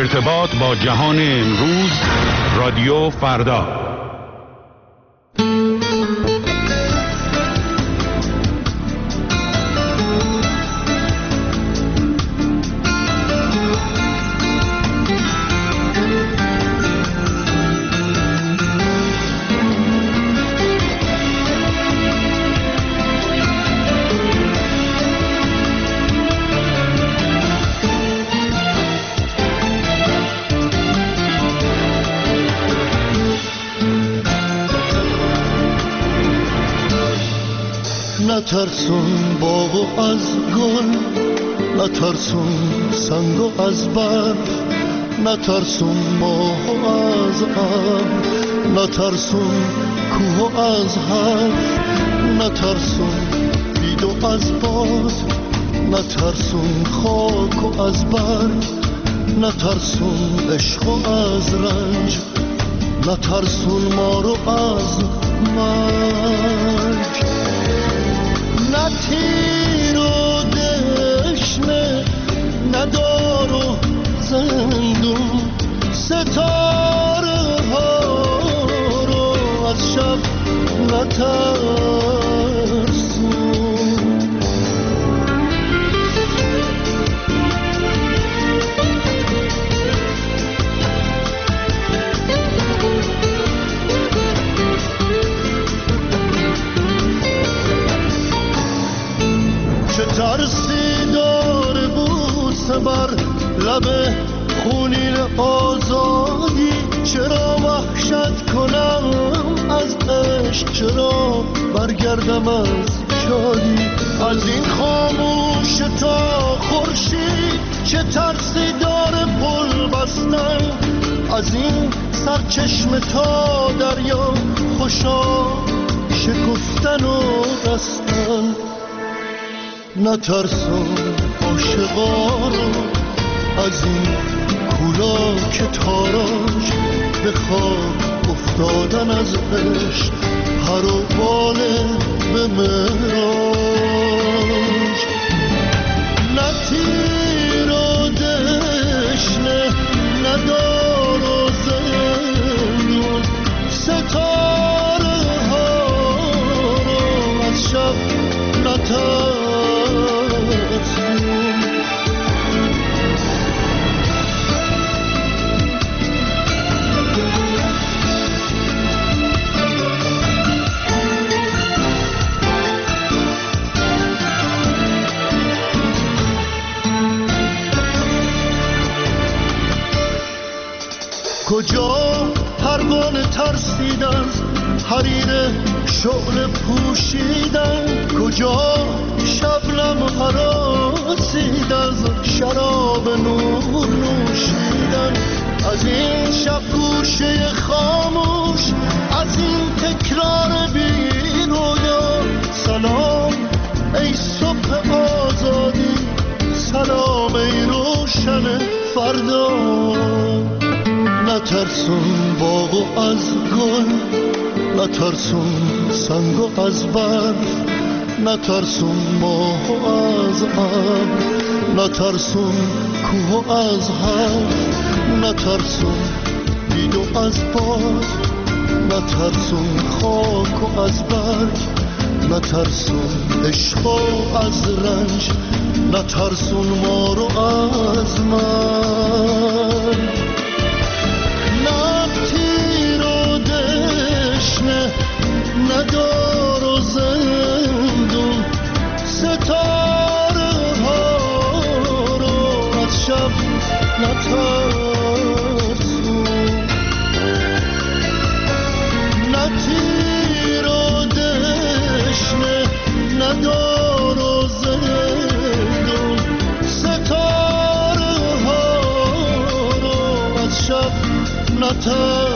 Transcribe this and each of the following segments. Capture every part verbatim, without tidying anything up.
ارتباط با جهان امروز، رادیو فردا. نترسون باغ از گل، نترسون سنگ از برف، نترسون ماه از ابر، نترسون کوه از حرف، نترسون بید از باد، نترسون خاک از برگ، نترسون عشق از رنج، نترسون ما رو از مرگ. نه تیر و دشنه، نه دار و زندون، ستاره ها رو از شب نترسون. چه ترسی داره بوسه بر لب خونین آزادی، چرا وحشت کنم از عشق، چرا برگردم از شادی، از این خاموش تا خورشید چه ترسی داره پل بستن، از این سرچشمه تا دریا خوشا شکفتن و رستن. نترسون عاشقا رو از این کولا که تاراج به خاک افتادن از عشق، هر و باله به معراج. نه تیر و دشنه، نه دار و زندون، ستاره ها رو از شب نترسون. کجا پروانه ترسیدن، حریر شعله پوشیدن، کجا شبنم هراسید از شراب نور نوشیدن، از این شب گوشه خاموش، از این تکرار بی رویا. سلام ای صبح آزادی، سلام ای روشن فردا. نترسون باغ از گل، نترسون سنگ از برف، نترسون ماه از ابر، نترسون کوه از حرف، نترسون بید از باد، نترسون خاک از برگ، نترسون عشق از رنج، نترسون ما رو از مرگ. نه تیر و دشنه، نه دار و زندون، ستاره ها رو از شب نترسون. نه تیر و دشنه، نه دار و زندون، ستاره ها رو از شب نترسون.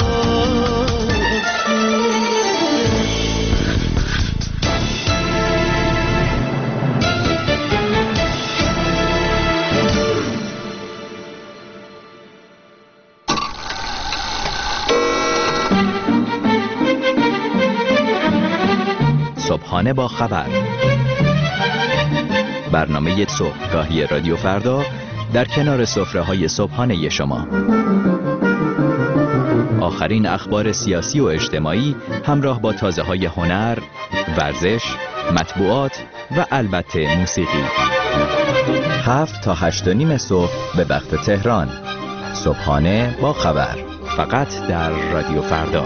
صبحانه با خبر، برنامه صبحگاهی رادیو فردا در کنار سفره‌های صبحانه شما. آخرین اخبار سیاسی و اجتماعی همراه با تازه‌های هنر، ورزش، مطبوعات و البته موسیقی. هفت تا هشت و نیم صبح به وقت تهران. صبحانه با خبر، فقط در رادیو فردا.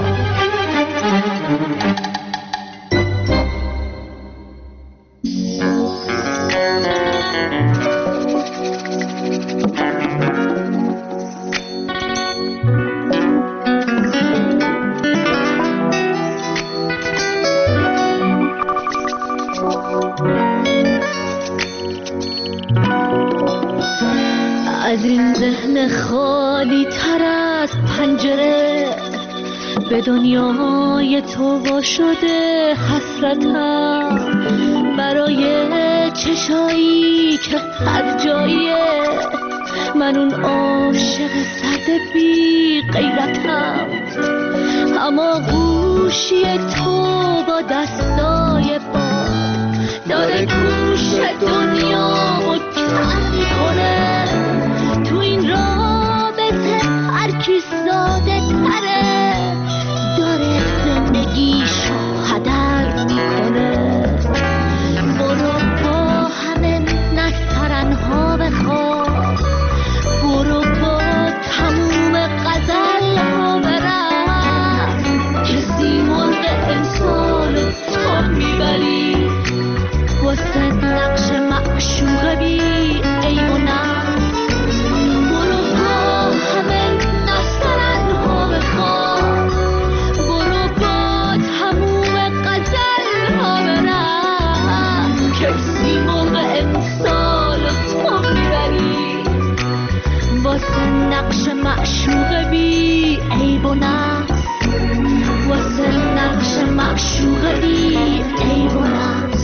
از این ذهن خالی تر از پنجره به دنیای تو وا شده حسرتم، برای چشایی که هر جاییه من اون عاشق سرد بی غیرتم، اما گوشی تو با دستای پاک داره گوش دنیامو کم میکنه. تو این رابطه هر کی ساده تره داره زندگیشو هدر میکنه. برو با همه نسترنها بخواب، برو با تموم غزل ها برم، کسی مرغ امسال تو میبری واسه نقش معشوق بی عیب و نقص. برو با همه نسترنها بخواب، برو با تموم غزل ها برم، کسی مرغ امسال تو میبری واسه نقش معشوق بی عیب و نقص، واسه نقش معشوق بی عیب و نقص.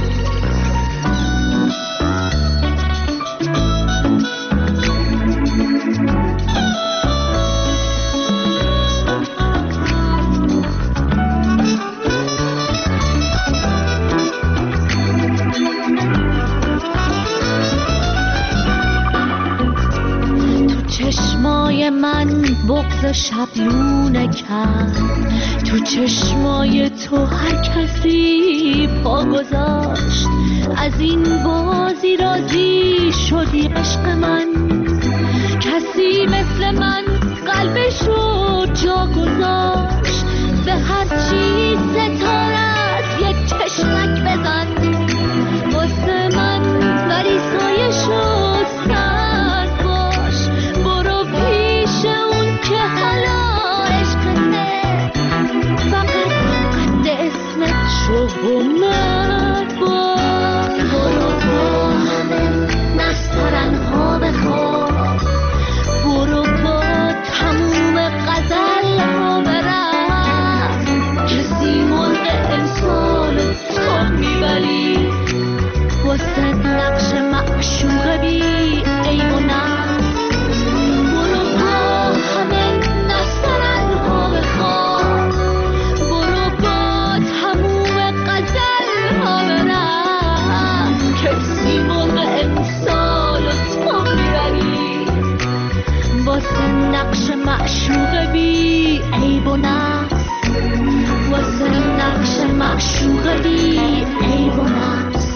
چشمای من بغض شبلونه کرد، تو چشمای تو هر کسی پا گذاشت، از این بازی راضی شدی عشق من، کسی مثل من قلبشو جا گذاشت، به هر چی ستارت یک چشمک بزن واسه من ولی سایشو سرد باش. برو پیش اون که حالا عشقته، فقط قد اسمت شو و مرد باش. برو با همه نسترنها بخواب، برو با تموم غزل ها برم، کسی مرغ امسال تو میبری واسه نقش معشوق بی عیب و نقص. برو با همه نسترنها بخواب، برو با تموم غزل ها برم، کسی مرغ امسال تو میبری واسه نقش معشوق بی عیب و نقص، واسه نقش معشوق بی عیب و نقص.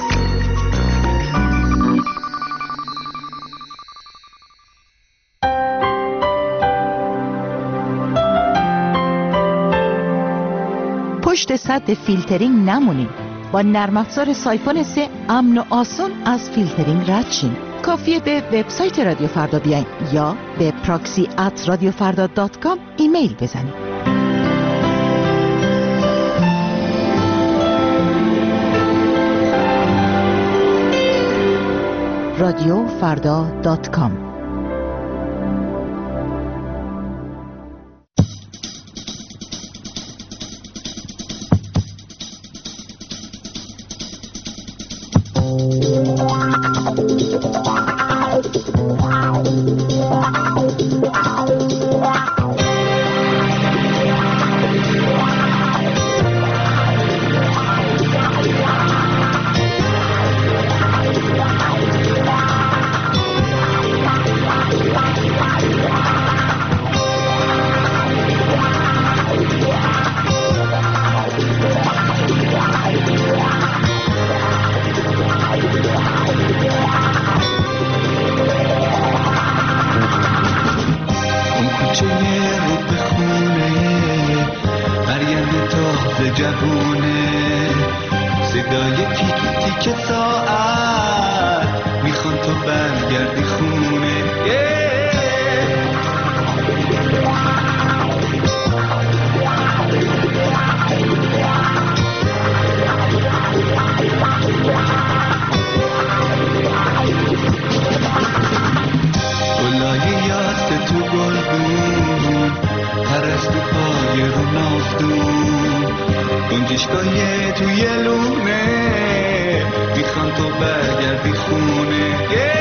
پشت سد فیلترینگ نمونید. با نرم افزار سایفون سه امن و آسان از فیلترینگ رد شین. کافیه به وبسایت رادیو فردا بیاین یا به پراکسی ات رادیو فردا دات کام ایمیل بزنید. رادیو فردا دات کام. مغز جوونه، صدای تیک تیک ساعت میخوان تو برگردی خونه. گلای یاست تو گلدون، پرستو پای رو نافتون، گنجشگاه توی لونه، میخوان تو برگردی خونه.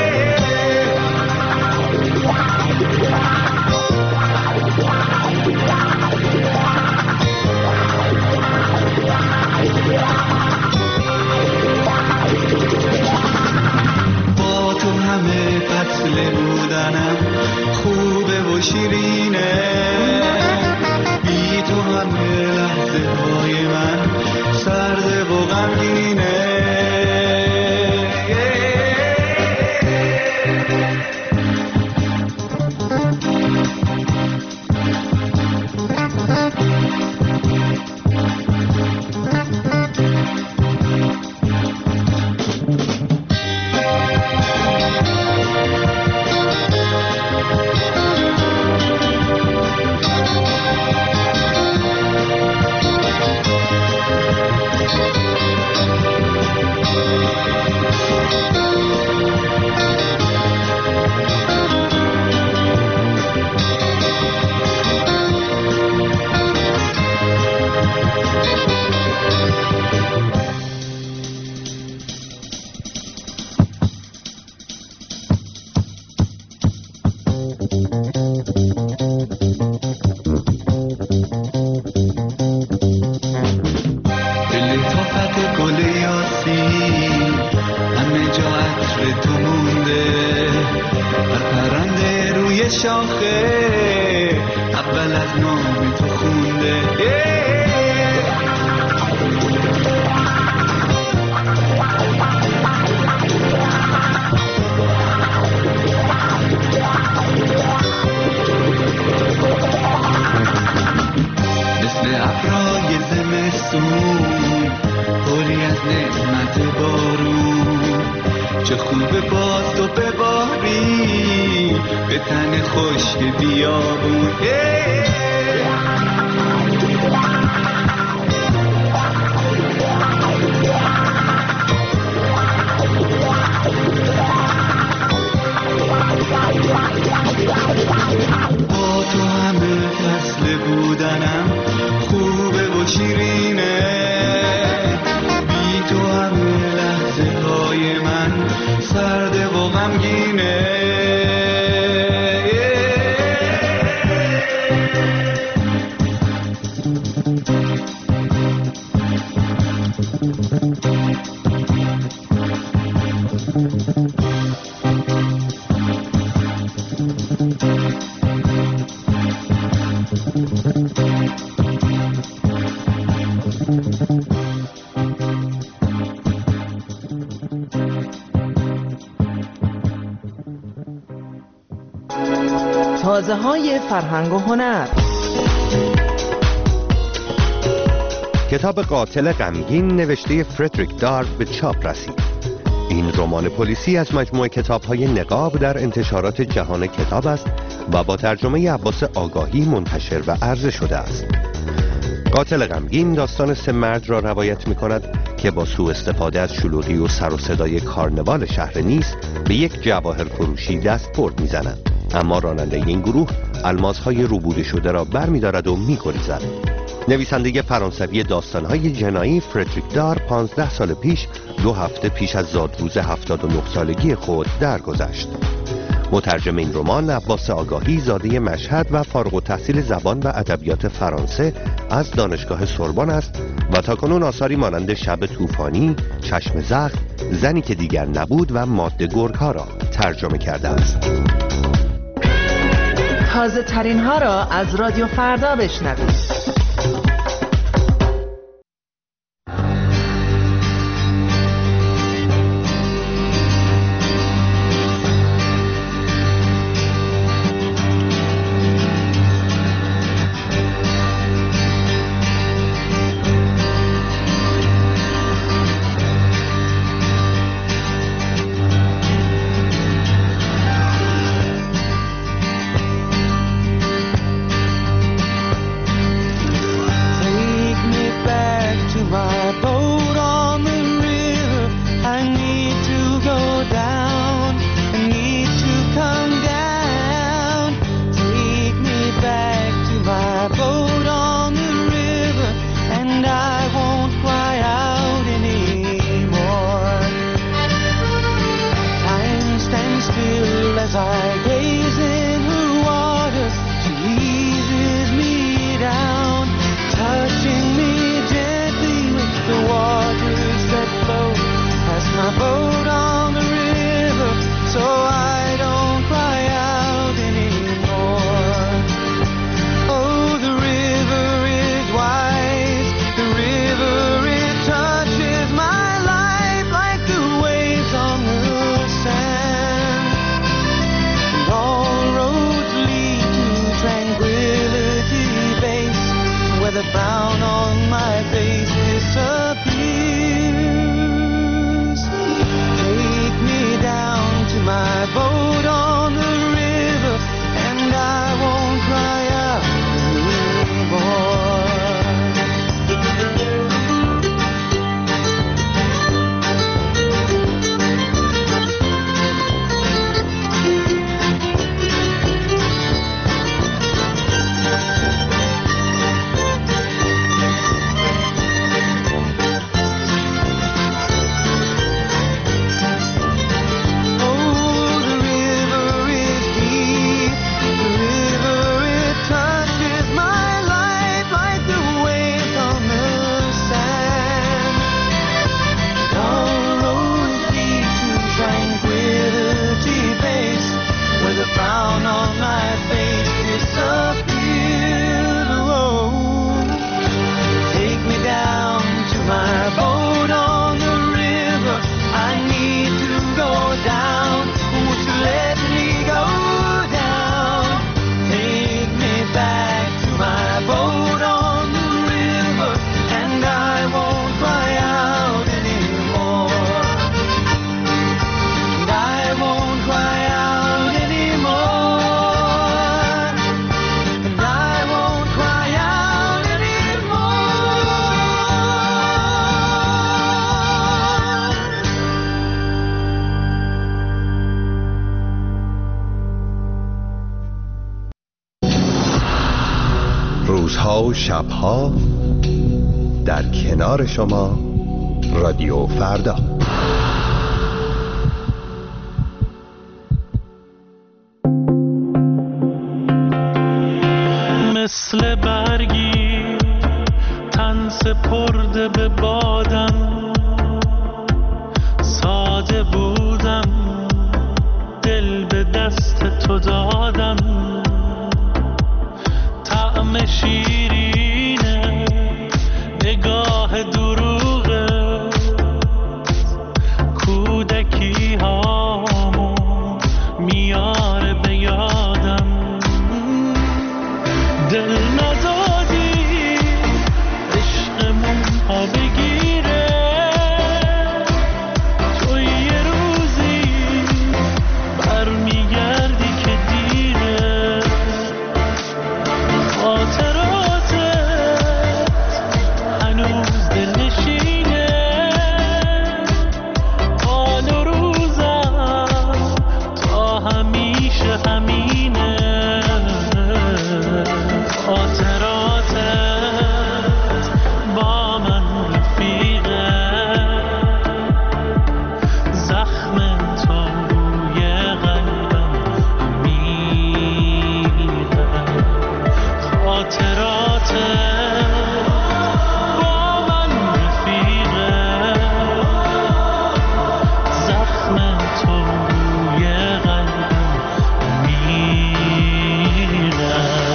با تو همه فصل بودنم خوبه و شیرینه، بی تو همه لحظه های من سرده و غمگینه. تازه های فرهنگ و هنر. کتاب قاتل غمگین نوشته فردریک دار به چاپ رسید. این رمان پلیسی از مجموعه کتاب‌های نقاب در انتشارات جهان کتاب است و با ترجمه عباس آگاهی منتشر و عرضه شده است. قاتل غمگین داستان سه مرد را روایت می‌کند که با سوء استفاده از شلوغی و سر و صدای کارنوال شهر نیس به یک جواهر فروشی دست برد می‌زنند. اما راننده این گروه الماس‌های روبوده شده را برمی‌دارد و می‌گریزد. نویسنده فرانسوی داستان‌های جنایی فردریک دار پانزده سال پیش دو هفته پیش از زادروز هفتاد و نه سالگی خود درگذشت. مترجم این رمان عباس آگاهی زاده مشهد و فارغ التحصیل زبان و ادبیات فرانسه از دانشگاه سوربن است و تاکنون آثاری مانند شب طوفانی، چشم زخم، زنی که دیگر نبود و ماده گرگ‌ها را ترجمه کرده است. تازه ترین ها را از رادیو فردا بشنوید. frown on my face disappeared. Oh, take me down to my boat on the river. I need to go down. Won't you let me go down? Take me back to my boat on the river, and I won't cry out anymore. And I won't cry out anymore. And I won't cry out anymore. روزها و شبها در کنار شما رادیو فردا. مثل برگی تن سپرده به بادم، ساده بودم دل به دست تو دادم، طعم شیرینه نگاه دروغه، کودکی هامو میاره به یادم، دل ندادی عشقمون ها بگیره، تو یه روزی برمیگردی که دیره، خاطراتت هنوز دلنشینه، حال و روزم تا همیشه همینه، خاطراتت با من رفیقه، زخم تو روی قلبم میره، خاطراتت با من رفیقه، زخم تو روی قلبم میره.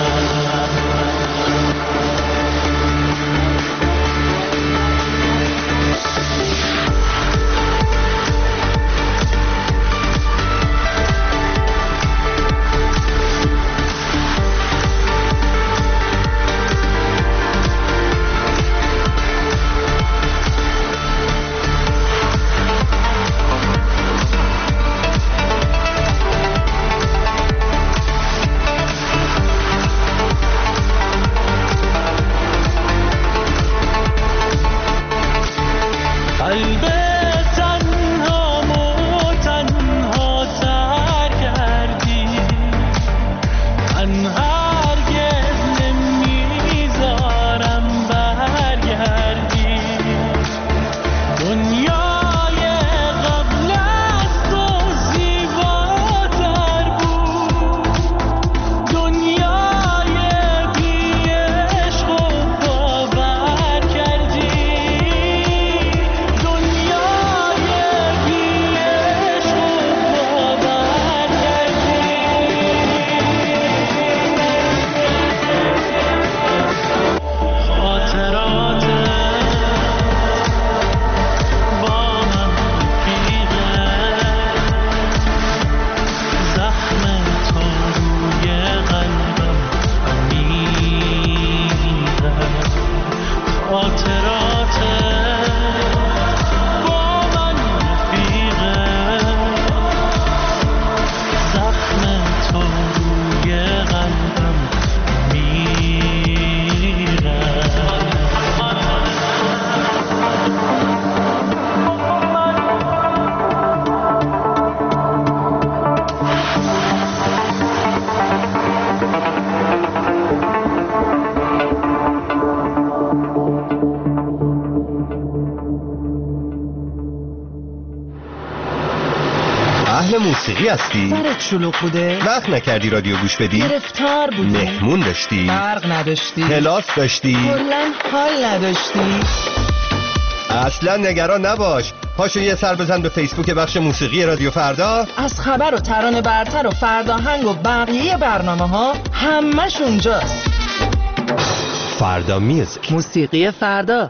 قلب تنهامو تنها تر کردی، من هرگز نمیذارم برگردی، دنیای قبل از تو زیباتر بود، دنیای بی عشق و باور کردی، اهل موسیقی هستی؟ سرت شلوغ بوده؟ وقت نکردی رادیو گوش بدی؟ گرفتار بودی؟ مهمون داشتی؟ برق نداشتی؟ کلاس داشتی؟ کلاً حال نداشتی؟ اصلا نگران نباش، پاشو یه سر بزن به فیسبوک بخش موسیقی رادیو فردا. از خبر و ترانه برتر و فرداهنگ و بقیه برنامه ها همش اونجاست. فردا میوزیک، موسیقی فردا.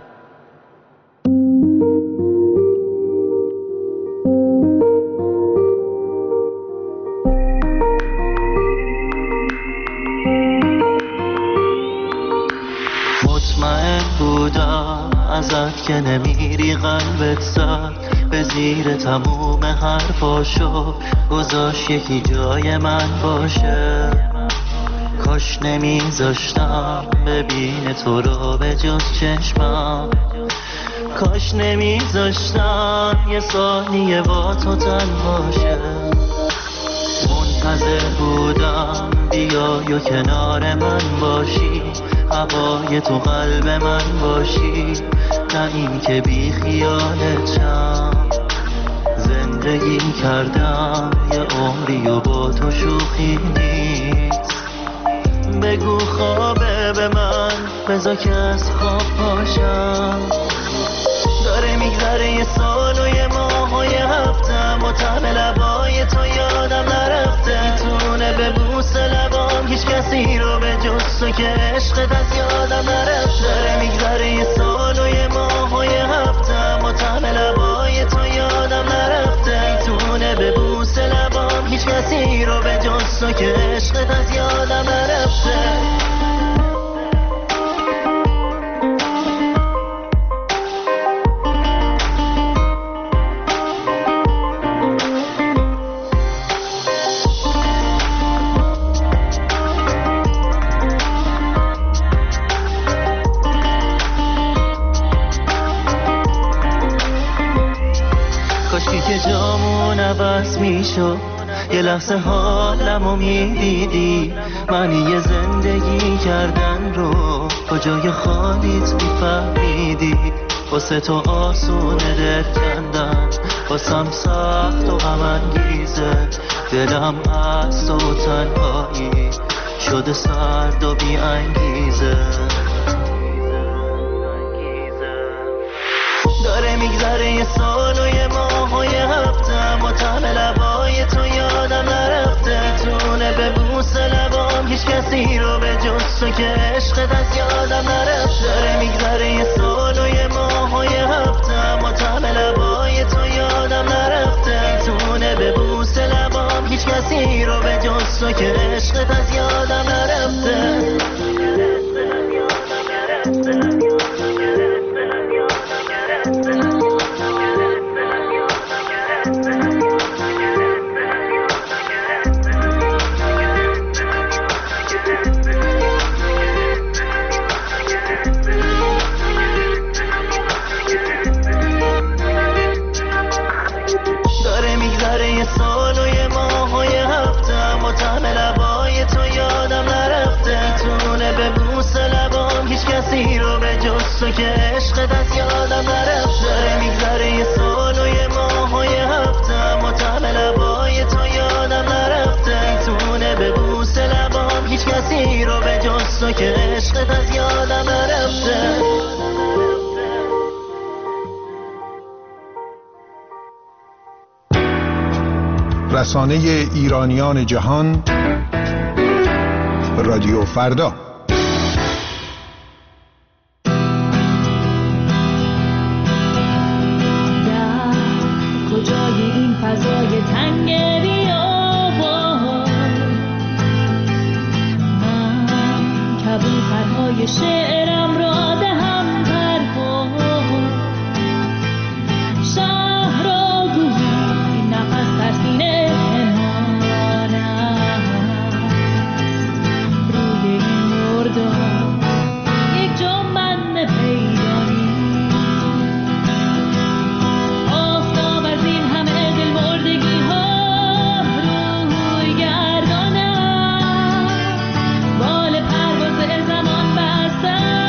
مطمئن بودم ازت که نمیری، قلبت زد به زیر تموم حرفاشو، گذاشت یکی جای من باشه. کاش نمیذاشتم ببینه تو رو به جز چشمم، کاش نمیذاشتم یه ثانیه با تو تنهاشه. منتظر بودم بیای و کنار من باشی، هوای تو قلب من باشی، نه این که بی خیالتم. زندگی کردم یه عمری و با تو شوخی نیست. بگو خوابه به من، بذار که از خواب پاشم. داره میگذره یه سال و یه ماه و یه هفتم و طعم لبای تو یادم نرفته. میتونه به بوس لبام هیچ کسی رو به جز تو که عشقت از یادم نرفته. داره میگذره یه سال و یه ماه و یه هفتم و طعم لبای تو یادم نرفته. میتونه به بوس لبام هیچ کسی رو به جز تو که عشقت از یادم نرفته. که جامون عوض میشد، یه لحظه حالمو میدیدی. معنی یه زندگی کردن رو کجای خالیت میفهمیدی. واسه تو آسونه دل کندن، واسم سخت و غم انگیزه. دلم از تو تنهایی شده سرد و بی انگیزه. داره میگذره یه سال و یه ماه و یه هفتم و طعم لبای تو یادم نرفته. تونه به بوس لبام هیچ کسی رو به جز تو که عشقت از یادم نرفته. داره میگذره یه سال و یه ماه و یه هفتم و طعم لبای تو یادم نرفته. تونه به بوس لبام هیچ کسی رو به جز تو که عشقت از یادم نرفته. سال و یه ماه و یه هفتم و طعم لبای تو یادم نرفته. تونه به بوس لبام هیچ کسی رو به جز تو که عشقت از یادم نرفته. داره میگذره یه سال و یه ماه و یه هفتم و طعم لبای تو یادم نرفته. تونه به بوس لبام هیچ کسی رو به جز تو که عشقت از یادم نرفته. رسانه ایرانیان جهان، رادیو فردا. کجای این فضای تنگ بیابان، من کبوترهای شعرم را دهم پرواز. شهر را گویی نفس در سینه پنهان است. روی این مردم یک جا من پیدا نیست. آفتاب از این همه دل مردگی ها روی گردانم. بال پرواز زمان بستم.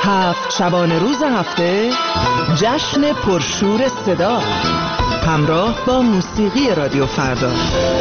هفت شبانه روز هفته جشن پرشور صدا همراه با موسیقی رادیو فردا.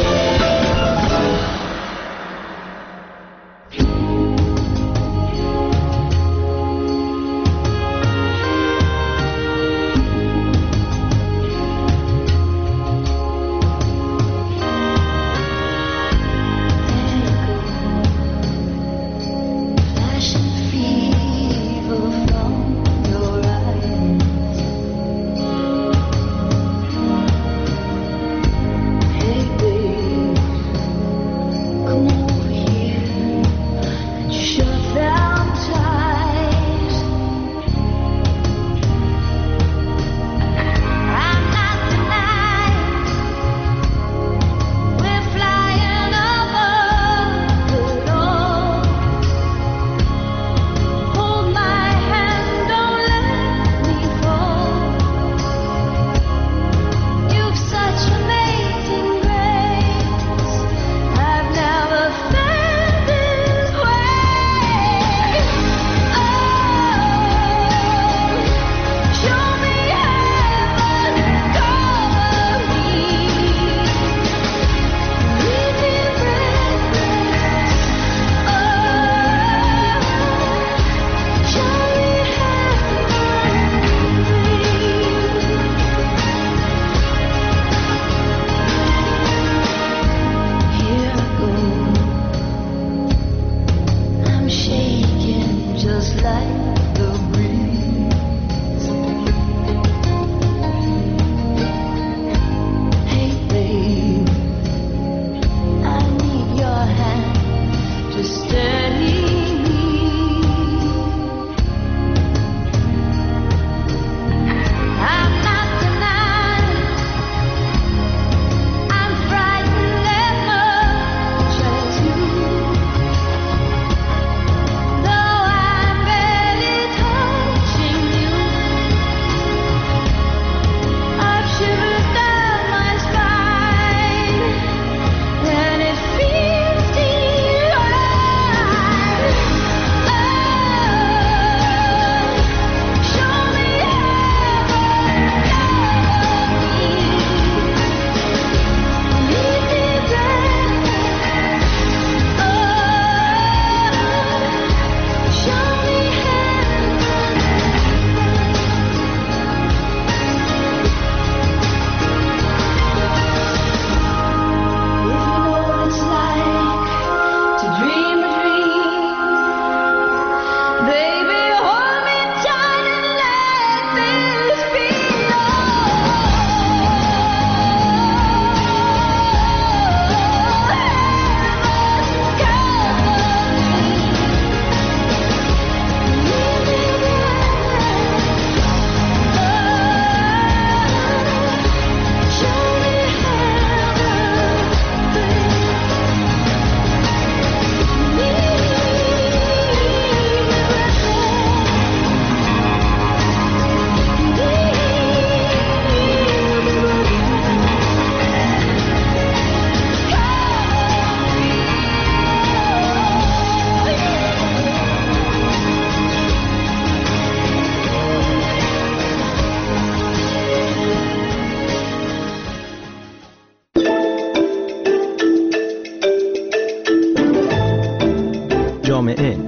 جامعه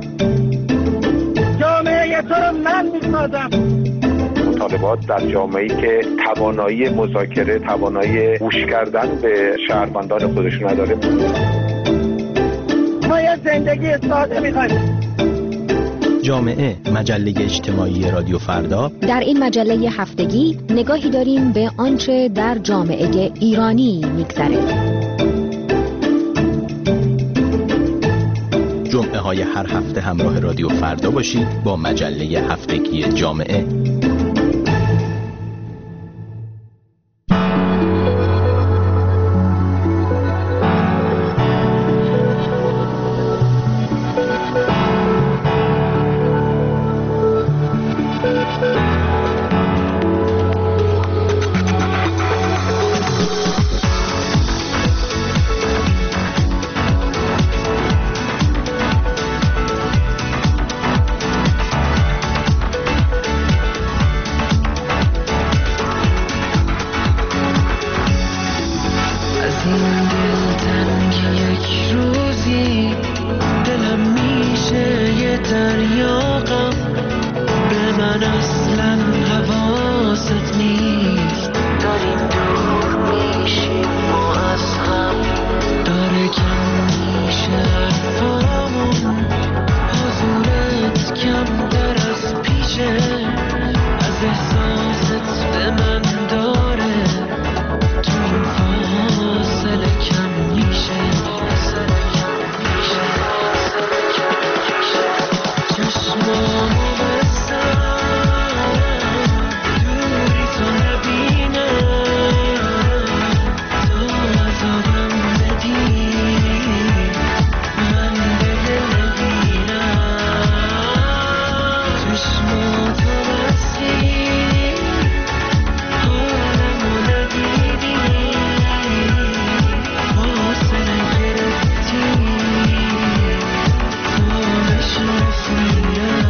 جامعه تو رو من میسازم. مطالبات در جامعه‌ای که توانایی مذاکره، توانایی گوش کردن به شهروندان خودش نداره. ما یه زندگی ساده می‌خوایم. جامعه، مجله اجتماعی رادیو فردا. در این مجله هفتگی نگاهی داریم به آنچه در جامعه ایرانی می‌گذره. جمعه های هر هفته همراه رادیو فردا باشید با مجله هفتگی جامعه. من اصلا حواست نیست داریم دور میشیم ما از هم داره کم میشه حرفامون حضورت کمتر از پیشه از احساست به من داره تو این فاصله کم میشه فاصله کم میشه فاصله کم میشه چشمامو بستم دوری تو نبینم تو عذابم بدی من دل نگیرم چشماتو بستی حالمو ندیدی فاصله گرفتی تو نشناسیدم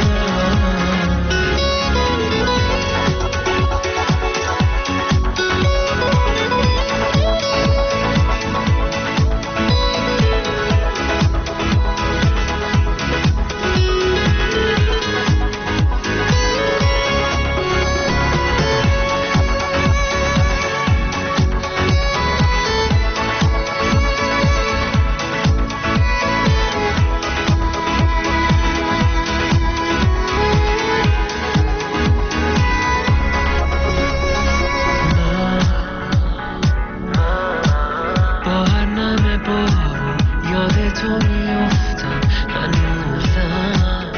با هر نم بارون یاد تو میفتم هنوزم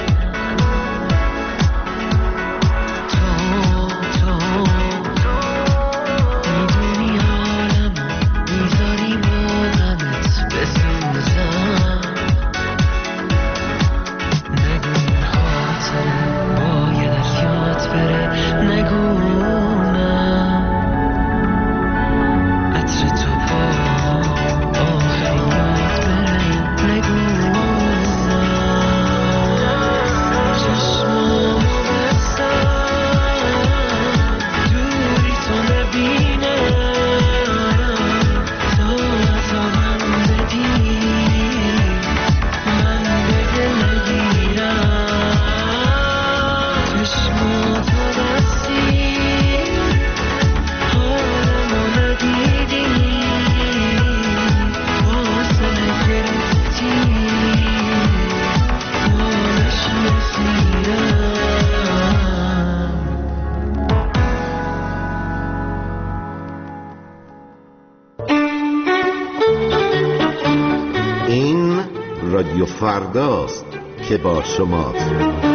تو تو میدونی حالمو میذاری با غمت بسوزم نگو این خاطره باید از یاد بره نگو نه عطر تو با آخریات بره نگو چشمامو بستم دوری تو نبینم تو عذابم بدی من دل نگیرم چشماتو بستی حالمو ندیدی فاصله گرفتی تو نشناسیدم این رادیو فرداست که با شماست.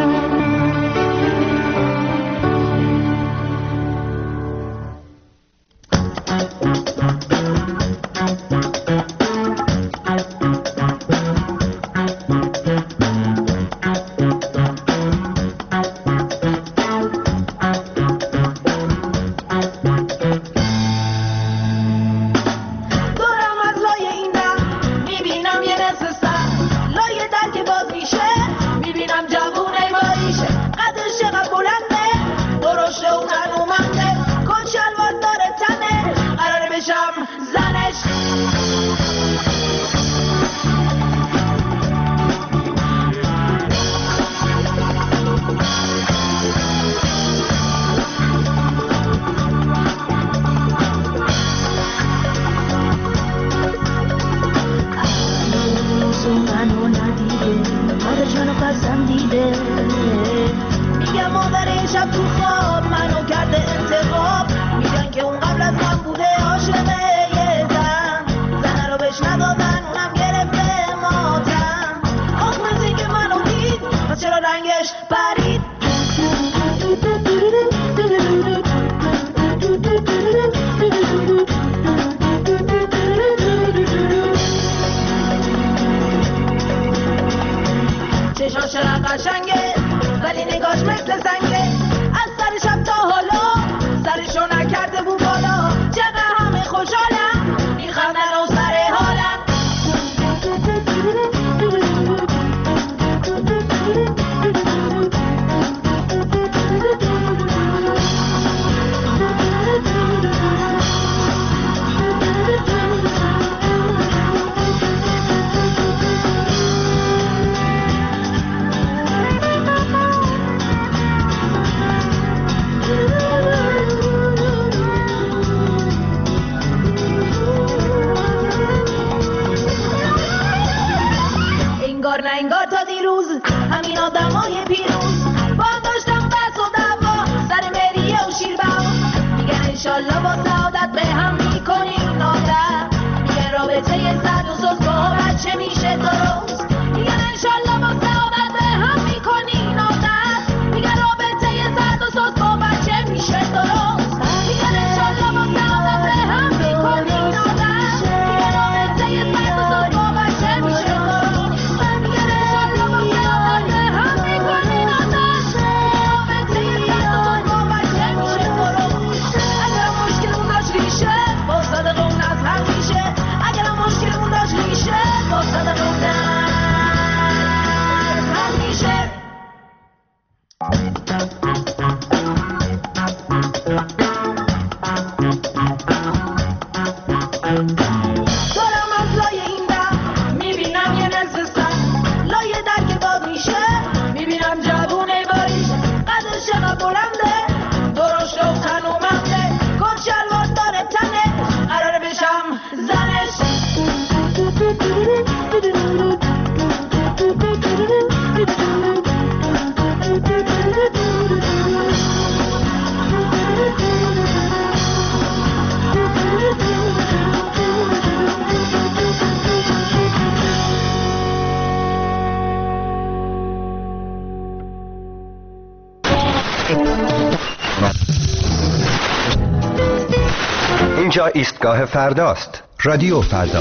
دورم از لای این در میبینم یه نصف سر لای در که باز میشه میبینم جوونه باریشه قدش چقدر بلنده درشته و تنومنده کن شلوار داره تنه قراره بشم زنش تو منو ندیده مادر جانو پسندیده میگم مادر این شب تو خواب منو کرده انتخاب میگن که اون قبل از من بوده عاشق یه زن زنه رو بهش ندادن اونم گرفته ماتم آخ مثل این که منو دید پس چرا رنگش پرید چشاش چقدر قشنگه ولی نگاش مثل سنگه از سر شب تا حالا سرشو نکرده بود بالا چقدر همه خوشحالم این خندن و سر حالم روز همین آدمای پیروز با هم داشتم بس و دعوا سر مریه و شیربها میگن انشالله با سعادت به هم میکنیم نادر میگن رابطه زد و سوز با بچه میشه درست میگن انشالله با سعادت به هم میکنیم نادر میگن رابطه زد و سوز با بچه میشه درست میگن انشالله با سعادت به هم میکنیم نادر میگن رابطه زد و سوز با بچه میشه درست میگن انشالله با سعادت به هم میکنیم نادر رابطه زد و سوز با بچه میشه درست اگر مشکلمون داشت ریشه با صدقمون از هم میشه اگر مشکلمون داشت ریشه با صدقمون از هم میشه دارم از لای این در میبینم یه نصف سر لای در که باد میشه میبینم جوونه باریش قدرش چقدر بلنده درشت و تنومنده کت شلوار داره تنه قراره بشم زنش اینجا ایستگاه فرداست. رادیو فردا.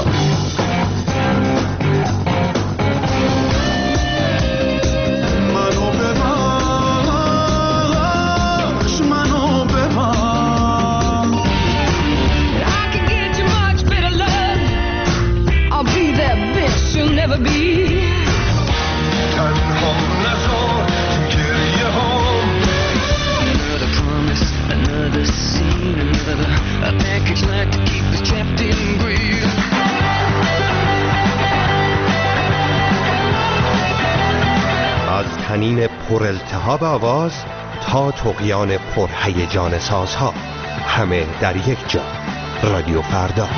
منو ببخش منو ببخش I can get you much better love. I'll be that bitch you'll never be. تنها نذار گریه هام Another promise, another scene, another a package like to keep us trapped in greed. از طنین پر التهاب آواز تا طغیان پر هیجان سازها، همه در یک جا. رادیو فردا.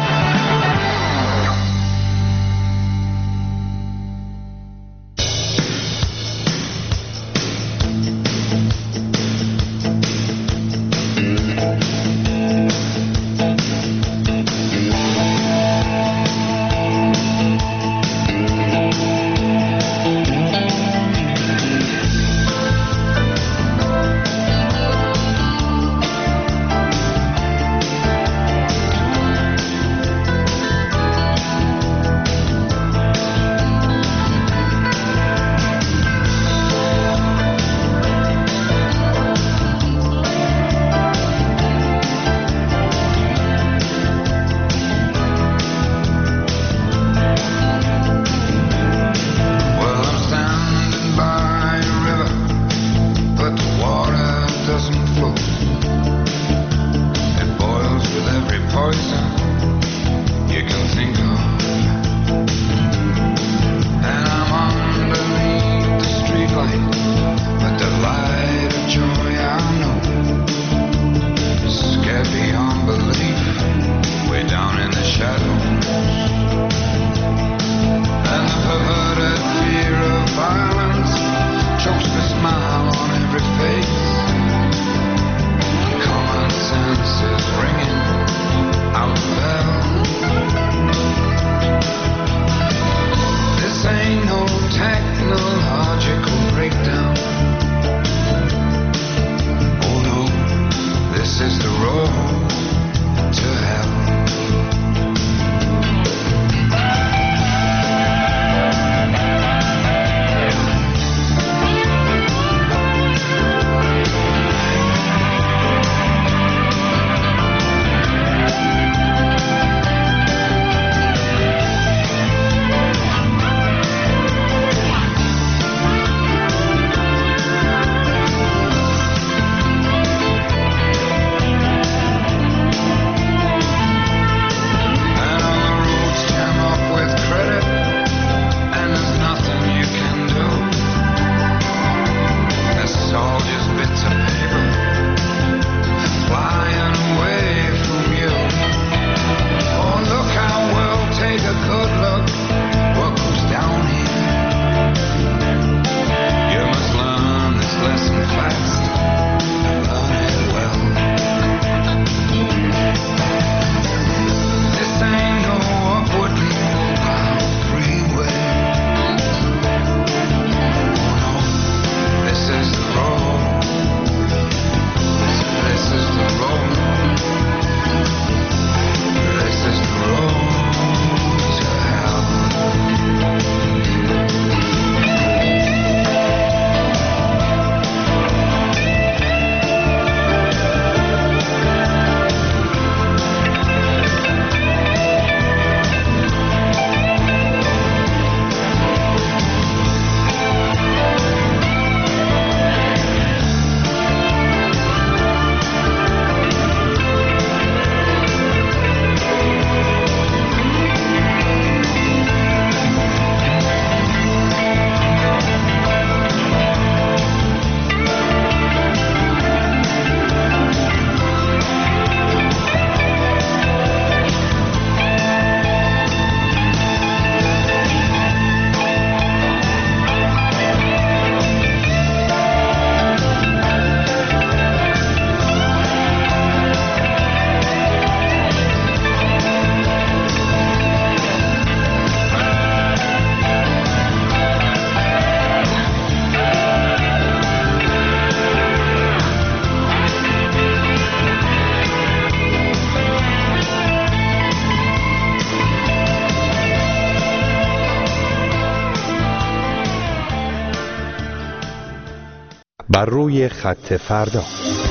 بر روی خط فردا.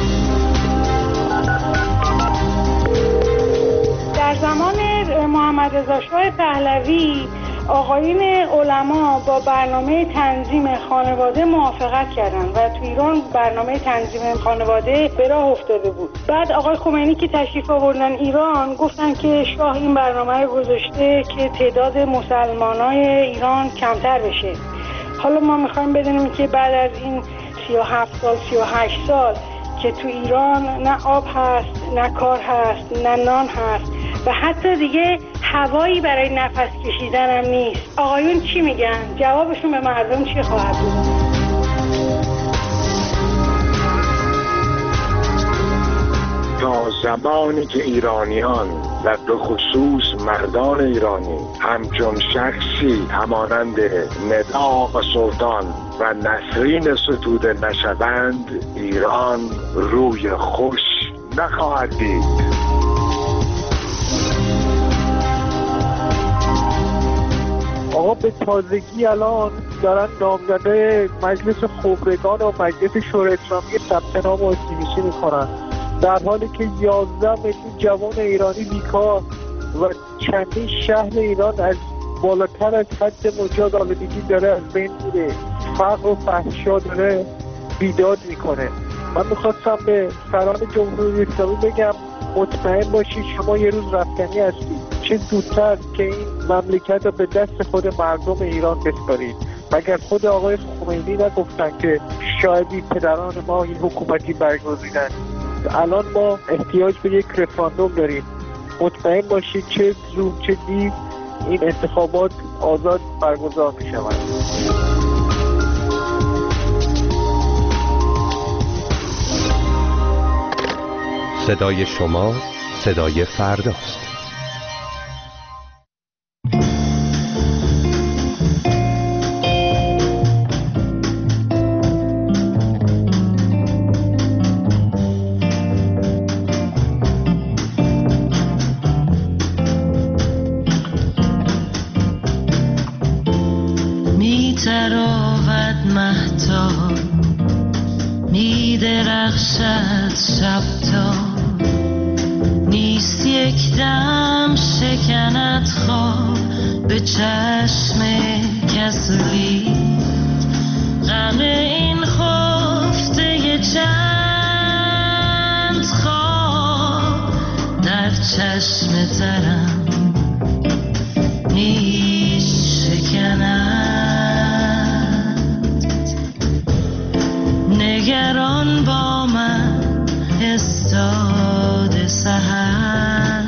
در زمان محمد رضا شاه پهلوی آقایون علما با برنامه تنظیم خانواده موافقت کردند و تو ایران برنامه تنظیم خانواده به راه افتاده بود. بعد آقای خمینی که تشریف آوردن ایران گفتن که شاه این برنامه رو گذاشته که تعداد مسلمانای ایران کمتر بشه. حالا ما میخوایم بدونیم که بعد از این سی و هفت سال سی و هشت سال که تو ایران نه آب هست، نه کار هست، نه نان هست و حتی دیگه هوایی برای نفس کشیدن هم نیست. آقایون چی میگن؟ جوابشون به مردم چی خواهد بود؟ تا زمانی که ایرانیان و به خصوص مردان ایرانی همچون شخصی همانند ندا و سلطان و نسرین ستوده نشوند، ایران روی خوش نخواهد دید. آقا به تازگی الان دارن نامزده مجلس خبرگان و مجلس شورای اسلامی ثبت نام و اسنویسی میکنن، در حالی که یازده میلیون جوان ایرانی بیکار و چندین شهر ایران از بالاتر از حد مجاز آلودگی داره از بین میره، فقر و فحشا داره بیداد میکنه. من میخواستم به سران جمهوری اسلامی بگم مطمئن باشید شما یه روز رفتنی هستید، چه زودتر که این مملکت رو به دست خود مردم ایران بسپارید. مگر خود آقای خمینی نگفتن که شاید پدران ما این حکومتی برگزیدن؟ الان ما احتیاج به یک رفراندوم داریم. مطمئن باشید چه زود چه دیر این انتخابات آزاد برگزار می شود. صدای شما صدای فرداست. درخشد شب تا نیست یک دم شکند خواب به چشم کسلی، غم این خفته چند خواب در چشم ترم نیست شکند. نگران با من استاد سحر،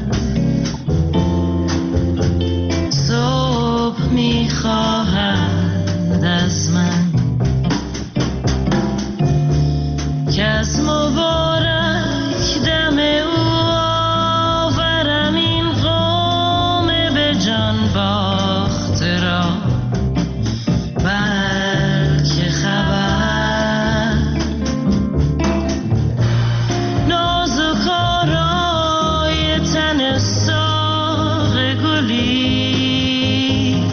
صبح میخواهد از من که از مبارک دم او آورم این قوم به جان باخته را، بلکه خبر نازک آرای تن ساق گلی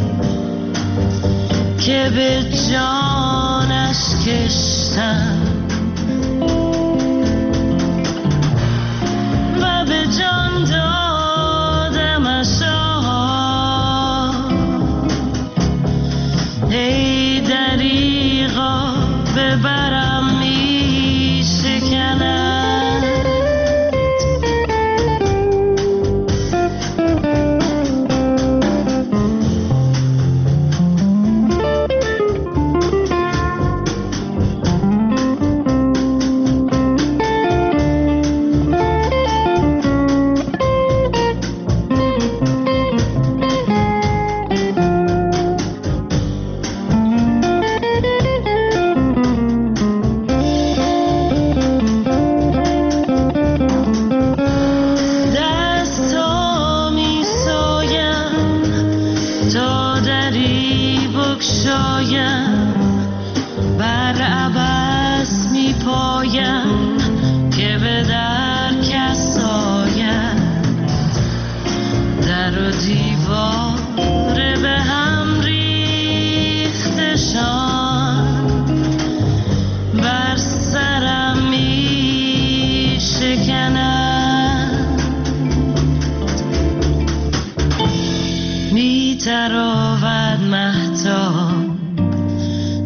که به جانش کشتم و به جان دادمش. ای دریغا ببرم می شکند.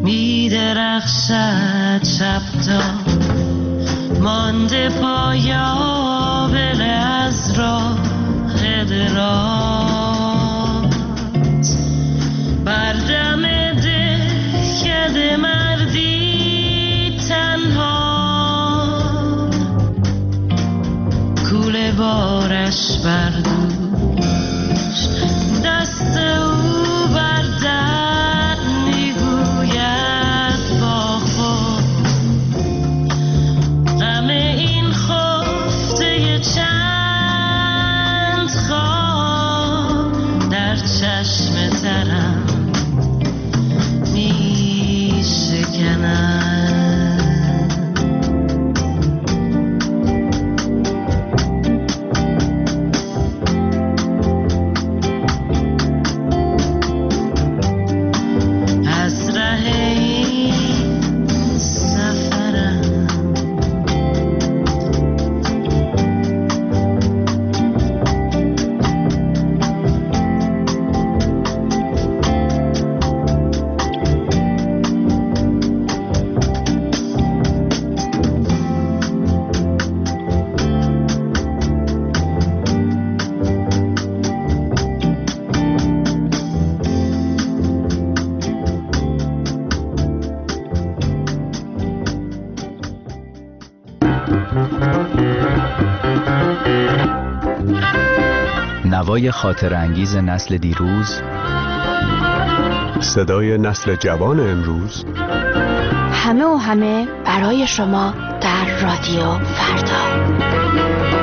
می درخشد شب تا مانده پایابل از راه درات بردم دهکده مردی تنها کوله بارش بردوش دست او بردن میگوید با خود غم این خفته چند خواب در چشم ترم می شکنند. از ره این سفرم نوای خاطر انگیز نسل دیروز، صدای نسل جوان امروز، همه و همه برای شما در رادیو فردا.